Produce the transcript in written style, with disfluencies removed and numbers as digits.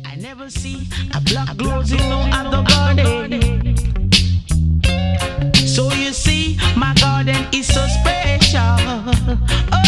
I never see a black clothes in no other garden. So you see, my garden is so special.